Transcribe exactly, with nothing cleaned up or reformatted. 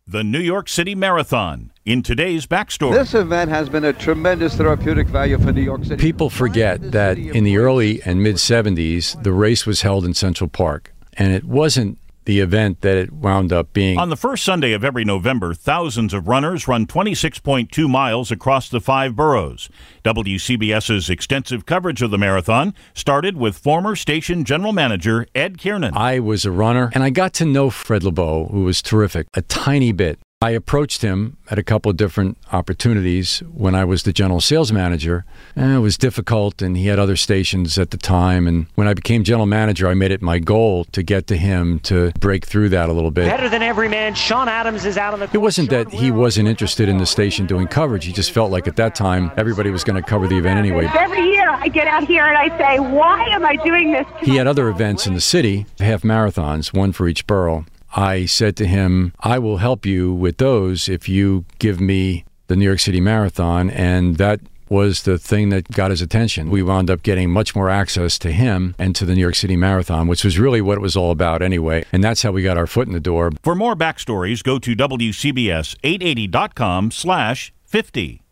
The New York City Marathon, in today's Backstory. This event has been a tremendous therapeutic value for New York City. People forget that in the early and mid-seventies, the race was held in Central Park, and it wasn't the event that it wound up being. On the first Sunday of every November, thousands of runners run twenty-six point two miles across the five boroughs. WCBS's extensive coverage of the marathon started with former station general manager Ed Kiernan. I was a runner, and I got to know Fred LeBeau, who was terrific, a tiny bit. I approached him at a couple of different opportunities when I was the general sales manager. And it was difficult, and he had other stations at the time. And when I became general manager, I made it my goal to get to him to break through that a little bit. Better than every man, Sean Adams is out on the court. It wasn't that he wasn't interested in the station doing coverage. He just felt like at that time, everybody was going to cover the event anyway. Every year I get out here and I say, why am I doing this? He had other events in the city, half marathons, one for each borough. I said to him, I will help you with those if you give me the New York City Marathon, and that was the thing that got his attention. We wound up getting much more access to him and to the New York City Marathon, which was really what it was all about anyway, and that's how we got our foot in the door. For more backstories, go to W C B S eight eighty dot com slash fifty.